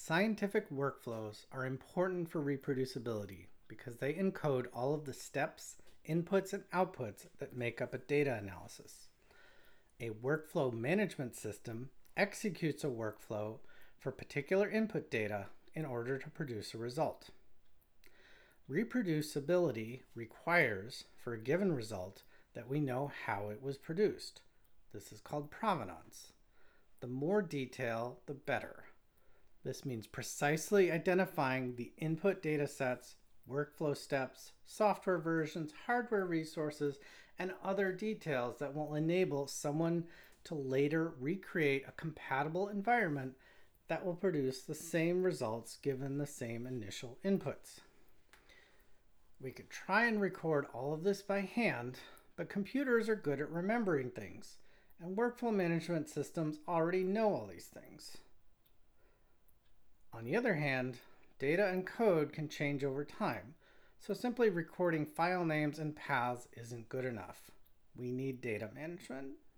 Scientific workflows are important for reproducibility because they encode all of the steps, inputs, and outputs that make up a data analysis. A workflow management system executes a workflow for particular input data in order to produce a result. Reproducibility requires, for a given result, that we know how it was produced. This is called provenance. The more detail, the better. This means precisely identifying the input data sets, workflow steps, software versions, hardware resources, and other details that will enable someone to later recreate a compatible environment that will produce the same results given the same initial inputs. We could try and record all of this by hand, but computers are good at remembering things, and workflow management systems already know all these things. On the other hand, data and code can change over time, so simply recording file names and paths isn't good enough. We need data management